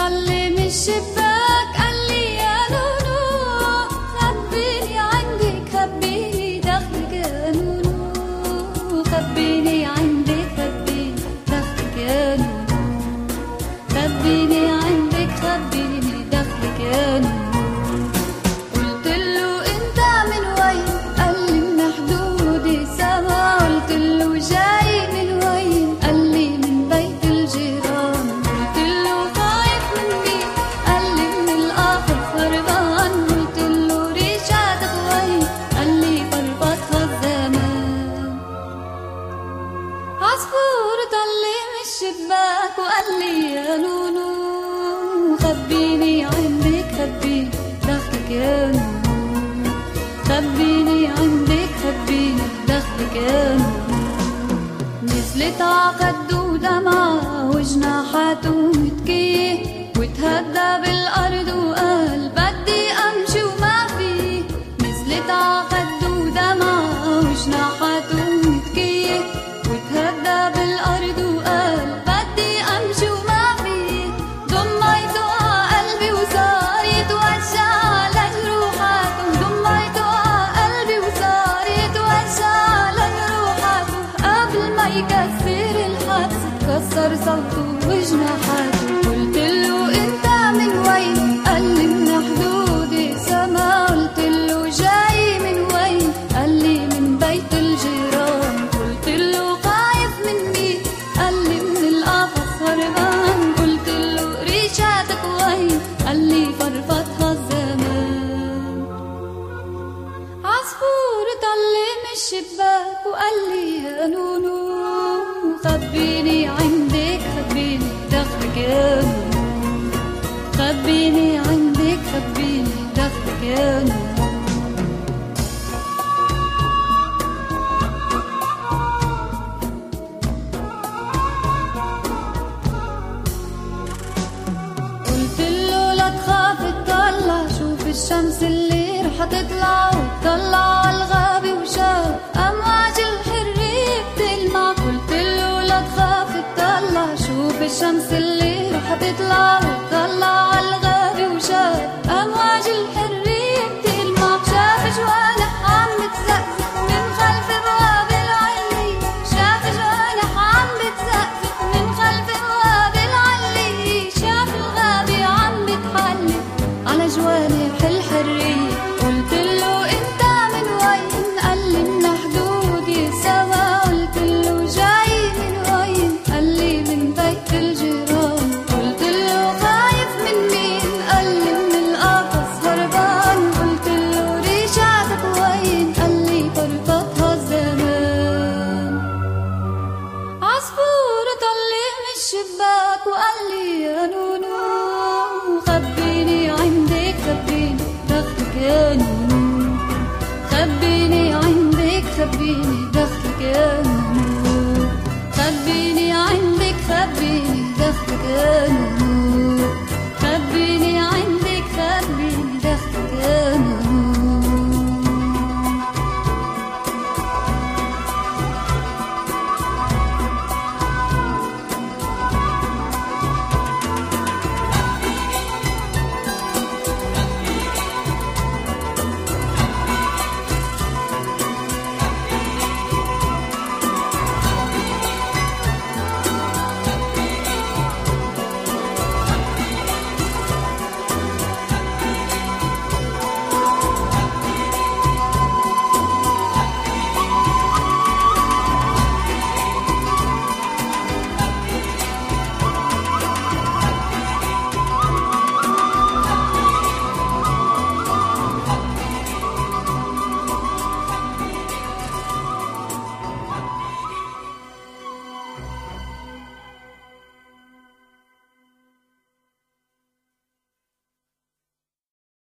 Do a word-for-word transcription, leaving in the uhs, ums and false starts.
طلي من الشباك قال لي يا نونو خبيني عندك خبيني دخلك يا نونو خبيني عندك خبيني دخلك يا نونو خبيني عندك خبيني دخلك يا نونو. قلت له انت من وين؟ قال لي من حدود السما. قلت له جاي من وين؟ قال لي من بيت الجيران. قلت له خايف من مين؟ قال لي من القاف خربان. قلت له رجعتك وين؟ قال لي فربطها الزمان. عصفور طلي من الشباك وقال لي يا نونو خبيني عندك خبيني دخلك يا نونو خبيني عندك خبيني دخلك يا نونو. نزلت عقد ودمعة وجناحاته متكيه وتهدى بالأرض وقال بدي أمشي وما فيه. نزلت عقد ودمعة وجناحاته متكيه وتهدى بالأرض وقال بدي أمشي وما فيه. ضميته قلبي وصار يتوجع لجروحاته. ضميته قلبي وصار يتوجع لجروحاته. قبل ما يكسر الحدس كسر صوته وجناحاته. قلت له انت من وين؟ قال لي من حدود السما. قلت له جاي من وين؟ قال لي من بيت الجيران. قلت له خايف من مين؟ قال لي من القفص هربان. قلت له رجعتك وين؟ قال لي فرفضها الزمان. عصفور طلي من الشباك وقال لي يا نونو خبيني عندك خبيني دخلك يا نونو خبيني عندك خبيني دخلك يا نونو. قلت له لا تخاف اطلع شوف الشمس اللي رح تطلع. وطلع عالغابة وشاف أمواج الحرية بتلمع. قلت له لا تخاف اطلع شوف الشمس اللي رح تطلع. وطلع عالغابة وشاف أمواج الحرية بتلمع. شاف جوانح عم بتزقزق من خلف بواب العلية. شاف جوانح عم بتزقزق من خلف بواب العلية. شاف الغابة عم بتحلي على جوانح الحرية. قلت له انت من وين؟ قال لي من حدود السما. قلت له جاي من وين؟ قال لي من بيت الجيران. قلت له خايف من مين؟ قال لي من القفص هربان. قلت له رجعتك وين؟ قال لي فرفضها الزمان. عصفور طلي من الشباك وقال لي يا نونو خبيني عندك خبيني دخلك يا نونو خبيني عندك خبيني دخلك يا نونو خبيني عندك خبيني دخلك يا نونو.